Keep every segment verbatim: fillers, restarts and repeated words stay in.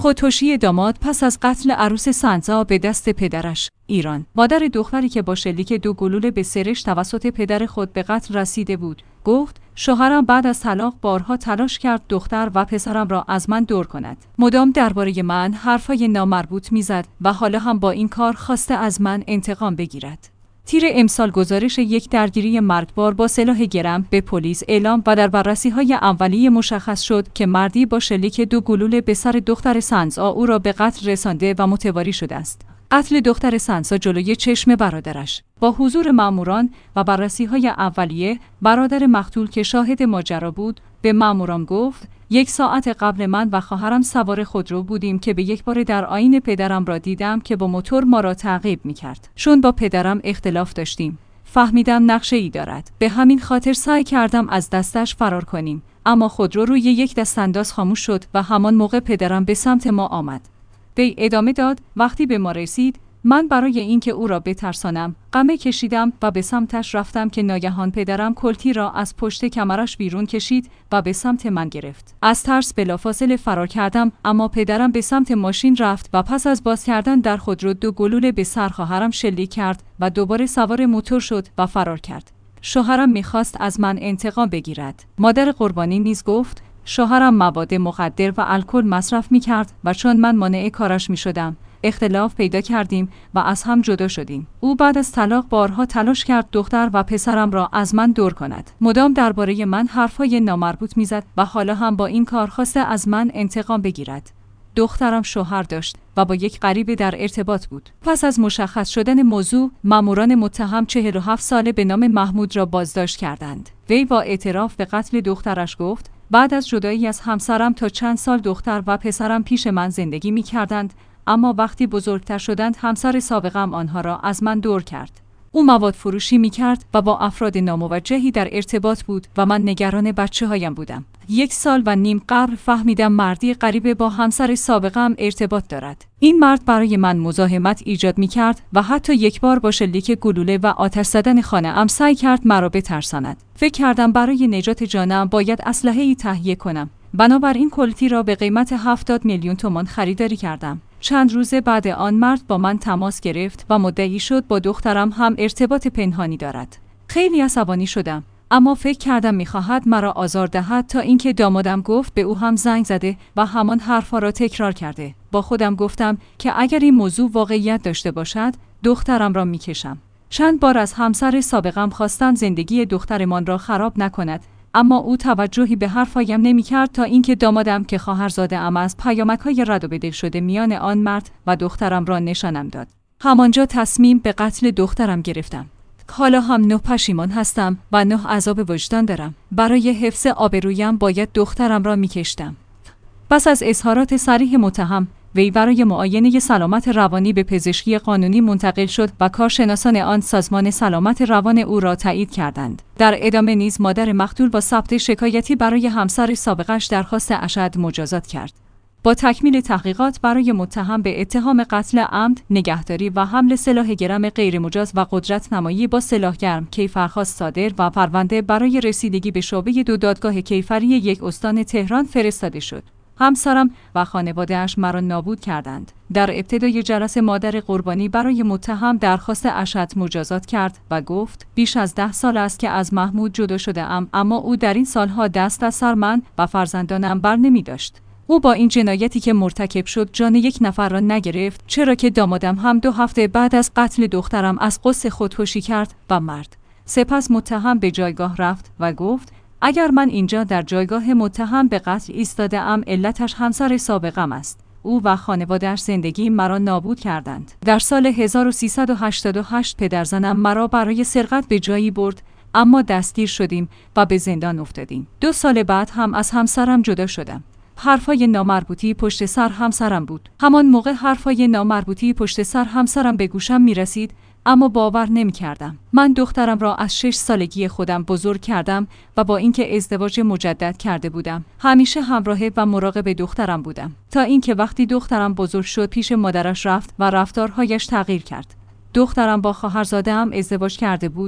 خودکشی داماد پس از قتل عروس سنزا به دست پدرش. ایران. مادر دختری که با شلیک دو گلوله به سرش توسط پدر خود به قتل رسیده بود، گفت شوهرم بعد از طلاق بارها تلاش کرد دختر و پسرم را از من دور کند. مدام درباره من حرفای نامربوط میزد و حالا هم با این کار خواسته از من انتقام بگیرد. تیر امسال گزارش یک درگیری مرگبار با سلاح گرم به پلیس اعلام و در بررسی‌های اولیه مشخص شد که مردی با شلیک دو گلوله به سر دختر سنزا او را به قتل رسانده و متواری شده است. قتل دختر سنزا جلوی چشم برادرش. با حضور ماموران و بررسی‌های اولیه، برادر مقتول که شاهد ماجرا بود، به ماموران گفت یک ساعت قبل من و خواهرم سوار خودرو بودیم که به یک بار در آیین پدرم را دیدم که با موتور ما را تعقیب می‌کرد. چون با پدرم اختلاف داشتیم، فهمیدم نقشه‌ای دارد. به همین خاطر سعی کردم از دستش فرار کنیم، اما خودرو روی یک دستانداز خاموش شد و همان موقع پدرم به سمت ما آمد. وی ادامه داد وقتی به ما رسید، من برای اینکه او را بترسانم، قمه کشیدم و به سمتش رفتم که ناگهان پدرم کلتی را از پشت کمرش بیرون کشید و به سمت من گرفت. از ترس بلافاصله فرار کردم، اما پدرم به سمت ماشین رفت و پس از باز کردن در خودرو دو گلوله به سر خواهرم شلیک کرد و دوباره سوار موتور شد و فرار کرد. شوهرم می‌خواست از من انتقام بگیرد. مادر قربانی نیز گفت شوهرم مواد مخدر و الکل مصرف می‌کرد و چون من مانع کارش می‌شدم، اختلاف پیدا کردیم و از هم جدا شدیم. او بعد از طلاق بارها تلاش کرد دختر و پسرم را از من دور کند. مدام درباره من حرفای نامربوط میزد و حالا هم با این کار خواسته از من انتقام بگیرد. دخترم شوهر داشت و با یک غریبه در ارتباط بود. پس از مشخص شدن موضوع، ماموران متهم چهل و هفت ساله به نام محمود را بازداشت کردند. وی با اعتراف به قتل دخترش گفت بعد از جدایی از همسرم تا چند سال دختر و پسرم پیش من زندگی می‌کردند، اما وقتی بزرگتر شدند همسر سابقم آنها را از من دور کرد. او مواد فروشی می‌کرد و با افراد ناموجهی در ارتباط بود و من نگران بچه‌هایم بودم. یک سال و نیم قبل فهمیدم مردی غریبه با همسر سابقم ارتباط دارد. این مرد برای من مزاحمت ایجاد می‌کرد و حتی یک بار با شلیک گلوله و آتش زدن خانه‌ام سعی کرد مرا بترساند. فکر کردم برای نجات جانم باید اسلحه‌ای تهیه کنم. بنابراین کلتی را به قیمت هفتاد میلیون تومان خریداری کردم. چند روز بعد آن مرد با من تماس گرفت و مدعی شد با دخترم هم ارتباط پنهانی دارد. خیلی عصبانی شدم، اما فکر کردم می‌خواهد مرا آزار دهد تا اینکه دامادم گفت به او هم زنگ زده و همان حرفا را تکرار کرده. با خودم گفتم که اگر این موضوع واقعیت داشته باشد، دخترم را می‌کشم. چند بار از همسر سابقم خواستم زندگی دخترمان را خراب نکند، اما او توجهی به حرفایم نمی‌کرد تا اینکه دامادم که خواهرزاده ام از پیامک‌های رد و بدل شده میان آن مرد و دخترم را نشانم داد. همانجا تصمیم به قتل دخترم گرفتم. حالا هم نه پشیمان هستم و نه عذاب وجدان دارم. برای حفظ آبرویم باید دخترم را می‌کشتم. پس از اظهارات صریح متهم، وی برای معاینه سلامت روانی به پزشکی قانونی منتقل شد و کارشناسان آن سازمان سلامت روان او را تایید کردند. در ادامه نیز مادر مقتول با ثبت شکایتی برای همسر سابقش درخواست اشد مجازات کرد. با تکمیل تحقیقات برای متهم به اتهام قتل عمد، نگهداری و حمل سلاح گرم غیرمجاز و قدرت نمایی با سلاح گرم کیفرخواست صادر و پرونده برای رسیدگی به شعبه دو دادگاه کیفری یک استان تهران فرستاده شد. همسرم و خانواده‌اش مرا نابود کردند. در ابتدای جلسه مادر قربانی برای متهم درخواست اشد مجازات کرد و گفت بیش از ده سال است که از محمود جدا شده ام، اما او در این سالها دست از سر من و فرزندانم بر نمی داشت. او با این جنایتی که مرتکب شد جان یک نفر را نگرفت، چرا که دامادم هم دو هفته بعد از قتل دخترم از غصه خودکشی کرد و مرد. سپس متهم به جایگاه رفت و گفت اگر من اینجا در جایگاه متهم به قتل ایستاده ام، علتش همسر سابقم است. او و خانواده‌اش زندگی مرا نابود کردند. در سال هزار و سیصد و هشتاد و هشت پدرزنم مرا برای سرقت به جایی برد، اما دستگیر شدیم و به زندان افتادیم. دو سال بعد هم از همسرم جدا شدم. حرفای نامربوطی پشت سر همسرم بود. همان موقع حرفای نامربوطی پشت سر همسرم به گوشم می رسید، اما باور نمی کردم. من دخترم را از شش سالگی خودم بزرگ کردم و با اینکه ازدواج مجدد کرده بودم، همیشه همراه و مراقب دخترم بودم. تا اینکه وقتی دخترم بزرگ شد پیش مادرش رفت و رفتارهایش تغییر کرد. دخترم با خواهرزاده‌ام ازدواج کرده بود،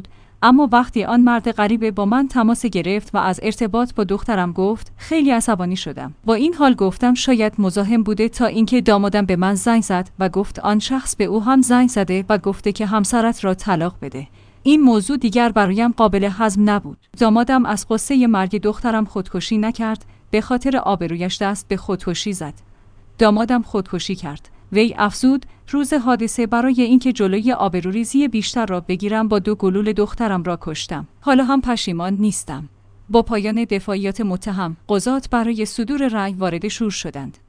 اما وقتی آن مرد غریبه با من تماس گرفت و از ارتباط با دخترم گفت، خیلی عصبانی شدم. با این حال گفتم شاید مزاحم بوده تا اینکه دامادم به من زنگ زد و گفت آن شخص به او هم زنگ زده و گفته که همسرت را طلاق بده. این موضوع دیگر برایم قابل هضم نبود. دامادم از غصه مرگ دخترم خودکشی نکرد، به خاطر آبرویش دست به خودکشی زد. دامادم خودکشی کرد. وی افزود روز حادثه برای اینکه جلوی آبروریزی بیشتر را بگیرم با دو گلوله دخترم را کشتم. حالا هم پشیمان نیستم. با پایان دفاعیات متهم، قضات برای صدور رأی وارد شور شدند.